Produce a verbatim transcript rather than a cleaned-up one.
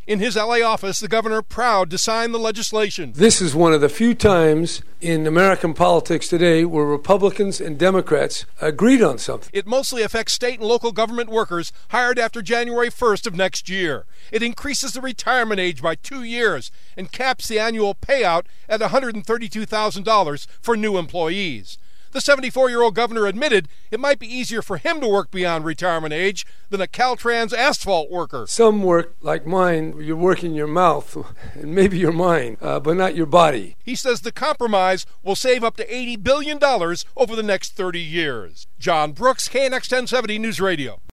In his L A office, the governor proud to sign the legislation. This is one of the few times in American politics today where Republicans and Democrats agreed on something. It mostly affects state and local government workers hired after January first of next year. It increases the retirement age by two years and caps the annual payout at one hundred thirty-two thousand dollars for new employees. The seventy-four-year-old governor admitted it might be easier for him to work beyond retirement age than a Caltrans asphalt worker. Some work, like mine, you're working your mouth, and maybe your mind, uh, but not your body. He says the compromise will save up to eighty billion dollars over the next thirty years. John Brooks, K N X ten seventy News Radio.